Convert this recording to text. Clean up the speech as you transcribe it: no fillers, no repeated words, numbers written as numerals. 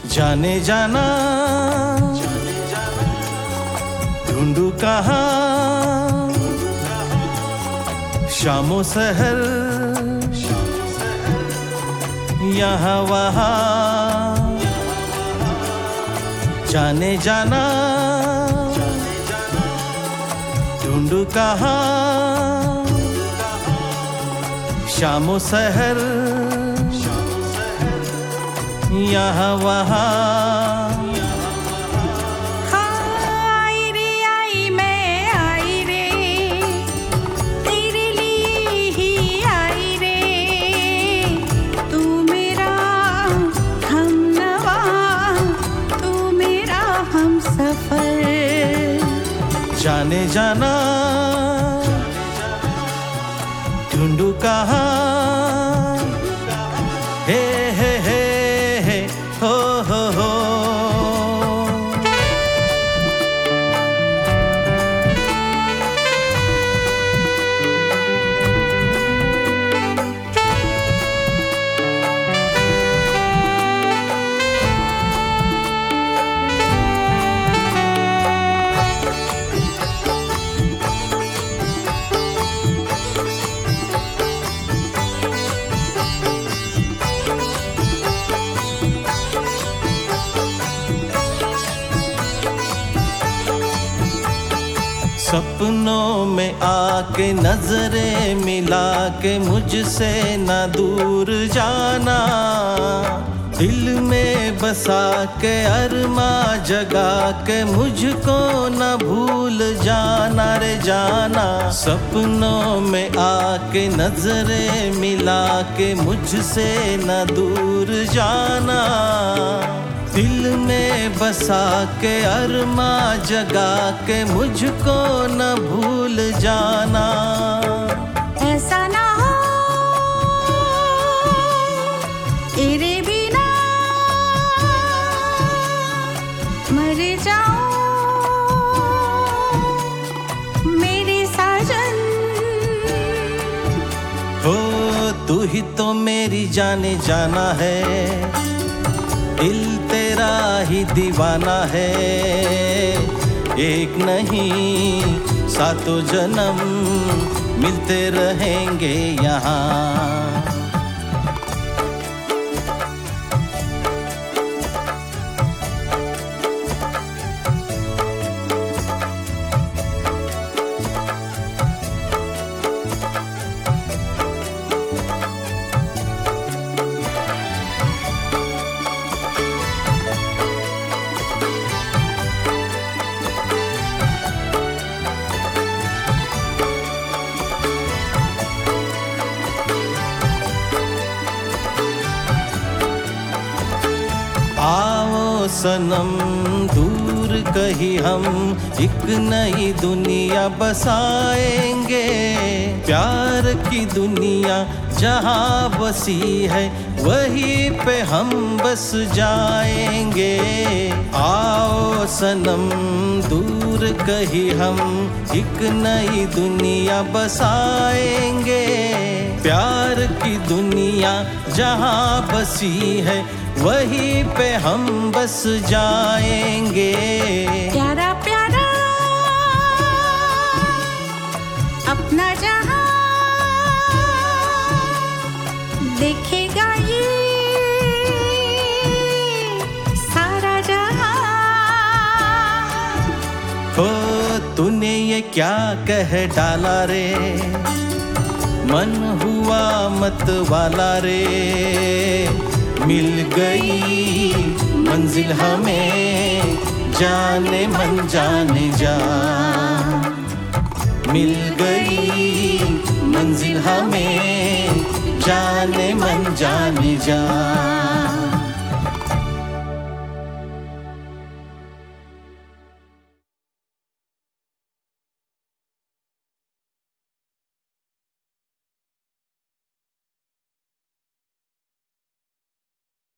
जाने जाना ढूंढू कहाँ शामो सहर यहाँ वहाँ जाने जाना ढूंढू कहाँ शामो सहर यहाँ वहाँ आई रे आई मैं आई रे तेरे लिए ही आई रे तू मेरा हमनवा तू मेरा हमसफर जाने जाना ढूंढू कहाँ हे हे हे हो हो हो सपनों में आके नजरें मिला के मुझसे न दूर जाना दिल में बसा के अरमा जगा के मुझको न भूल जाना रे जाना सपनों में आके नजरें मिला के मुझसे न दूर जाना दिल में बसा के अरमा जगा के मुझको न भूल जाना ऐसा ना हो तेरे बिना मर जाऊं मेरे साजन हो तू ही तो मेरी जाने जाना है दिल तेरा ही दीवाना है एक नहीं सातों जन्म मिलते रहेंगे यहाँ आओ सनम दूर कहीं हम एक नई दुनिया बसाएंगे प्यार की दुनिया जहाँ बसी है वहीं पे हम बस जाएंगे आओ सनम दूर कहीं हम एक नई दुनिया बसाएंगे प्यार की दुनिया जहाँ बसी है वहीं पे हम बस जाएंगे प्यारा प्यारा अपना जहां देखेगा ये सारा जहां हो तूने ये क्या कह डाला रे मन हुआ मत वाला रे मिल गई मंजिल हमें जाने मन जाने जा मिल गई मंजिल हमें जाने मन जाने जा